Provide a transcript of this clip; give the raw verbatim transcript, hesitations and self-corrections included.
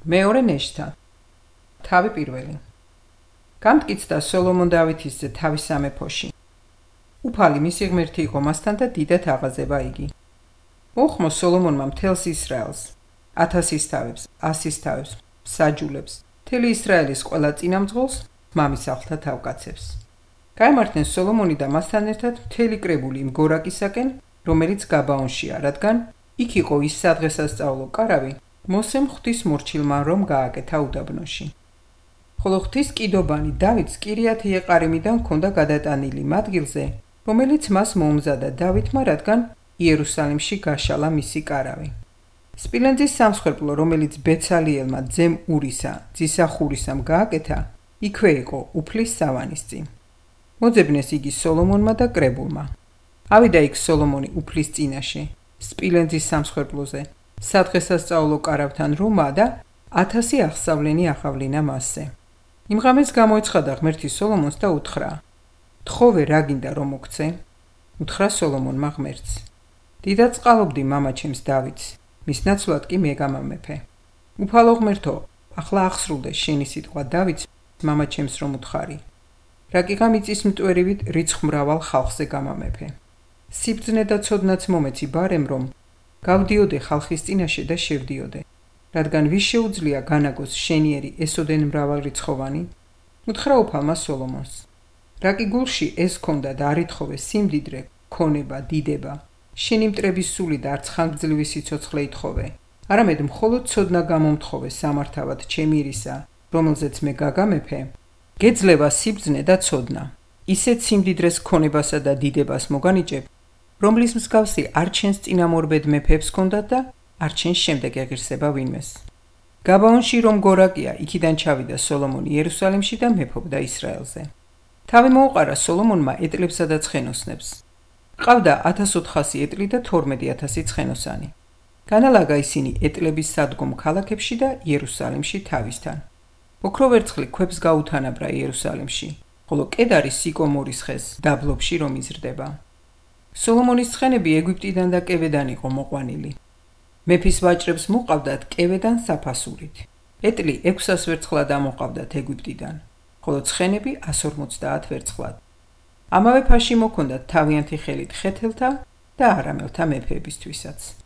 მეორე ნეშთა. თავი პირველი. გამტკიცდა სოლომონ დავითის ძე თავის სამეფოში. უფალი მისი ღმერთი იყო მასთან და დიდად აღაზება იგი. მოუხმო სოლომონმა მთელს ისრაელს, ათასის თავებს, ასის თავებს, საჯულებს, მთელი ისრაელის ყველა წინამძღოლს, მამისახლთა თავკაცებს. გაემართნენ სოლომონი და მასთან ერთად მთელი კრებული იმ გორაკისაკენ, რომელიც გაბაონშია, რადგან იქ იყო ის სადღესასწაულო კარავი, მოსემ ღვთის მორჩილმა რომ გააკეთა უდაბნოში. ხოლო ღვთის კიდობანი დავითს კირიათ იეყარიმიდან ჰქონდა გადატანილი მადგილზე, რომელიც მას მოუმზადა დავითმა, რადგან იერუსალიმში გაშალა მისი კარავი. სპილენძის სამსხვერპლო, რომელიც ბეცალიელმა ძემ ურისა, ძისა ხურისამ გააკეთა, იქვე იყო უფლის სავანის წინ. მოძებნეს იგი სოლომონმა და კრებულმა. ავიდა იქ სოლომონი უფლის წინაშე, სპილენძის სამსხვერპლოზე, სადღესასწაულო კარავთან რომა და ათასი აღსავლენი ახავლინა მასზე. იმ ღამეს გამოეცხადა ღმერთი სოლომონს და უთხრა: თხოვე რა გინდა რომ მოგცე? უთხრა სოლომონმა ღმერთს: დიდად წყალობდი მამაჩემს დავითს, მის ნაცვლად კი მე გამამეფე. უფალო ღმერთო, ახლა აღსრულდე შენი სიტყვა დავითს მამაჩემს რომ უთხარი. რა კიღა მიწის მტვერივით რიცხმრავალ ხალხზე გამამეფე. სიბრძნე და ცოდნაც მომეცი ბარემ რომ გავდიოდე ხალხის წინაშე და შევდიოდე. რადგან ვის შეუძლია განაგოს შენიერი ესოდენ მრავალრიცხოვანი? უთხრა უფალმა სოლომონს: რა კი გულში ეს ქონდა და არ ითხოვე სიმდიდრე, ქონება, დიდება, შენი მტრების სული და არც ხანგრძლივი სიცოცხლე ითხოვე, არამედ მხოლოდ ცოდნა გამომთხოვე სამართავად ჩემირისა, რომელზეც მე გაგამეფე, გეძლევა სიბრძნე და ცოდნა. ისეთ სიმდიდრეს, ქონებასა და დიდებას მოგანიჭებ, რომლის მსგავსი არ ჩენს წინამორბედ მეფეებს ჰქონდათ და არ ჩენს შემდეგ ეღირსება ვინმეს. გაბაონში რომ გორაკია, იქიდან ჩავიდა სოლომონი იერუსალიმში და მეფობდა ისრაელზე. თავი მოუყარა სოლომონმა ეტლებსა და ცხენოსნებს. ყავდა ათას ოთხასი ეტლი და თორმეტი ათასი ცხენოსანი. განალაგა ისინი ეტლების სადგომ ქალაქებში და იერუსალიმში თავისთან. ოქრო ვერცხლი ქვებს გაუთანაბრა იერუსალიმში, ხოლო კედარი სიკომორის ხეს დაბლობში რომ იზრდება. სოლომონის ცხენები ეგვიპტიდან და კევედან იყო მოყვანილი. მეფის ვაჭრებს მოყავდათ კევედან საფასურით. ეტლი ექვსას ვერცხლად ამოყავდათ ეგვიპტიდან, ხოლო ცხენები ას ორმოცდაათ ვერცხლად. ამავე ფაში მოქონდათ თავიანთი ხელით ხეთელთა და არამელთა მეფეებისთვისაც.